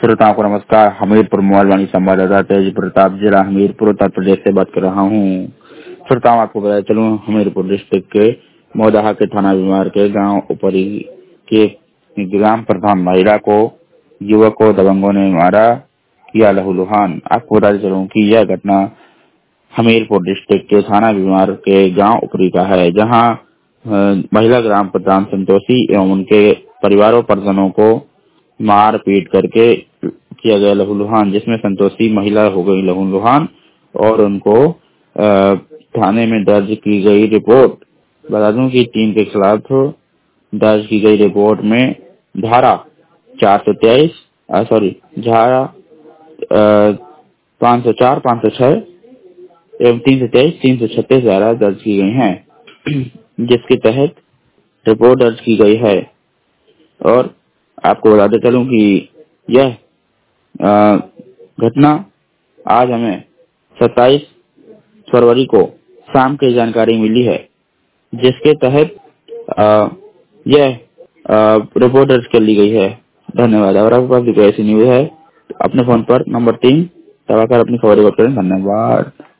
श्रोताओं को नमस्कार। हमीरपुर मोबाइल संवाददाता तेज प्रताप, जिला हमीरपुर, उत्तर प्रदेश से बात कर रहा हूँ। श्रोताओं, आपको बताया चलूं, हमीरपुर डिस्ट्रिक्ट के मोदाहा के थाना बीमार के गांव उपरी के ग्राम प्रधान महिला को युवक को दबंगों ने मारा, किया लहूलुहान। आपको बताते चलूं कि यह घटना हमीरपुर डिस्ट्रिक्ट के थाना बीमार के गांव उपरी का है, जहां महिला ग्राम प्रधान संतोषी एवं उनके परिवारों परिजनों को मार पीट करके किया गया लहूलुहान, जिसमें संतोषी महिला हो गई लहूलुहान और उनको थाने में दर्ज की गई रिपोर्ट। बता दूं कि 3 के खिलाफ दर्ज की गई रिपोर्ट में धारा 423 धारा 504, 506 एवं 323, 336 धारा दर्ज की गई हैं, जिसके तहत रिपोर्ट दर्ज की गई है। और आपको बताते चलूं कि यह घटना आज हमें 27 फरवरी को शाम की जानकारी मिली है, जिसके तहत यह रिपोर्ट दर्ज कर ली गई है। धन्यवाद। अगर आपके पास कोई ऐसी न्यूज है तो अपने फोन पर नंबर 3 दबाकर अपनी खबर रिकॉर्ड करें। धन्यवाद।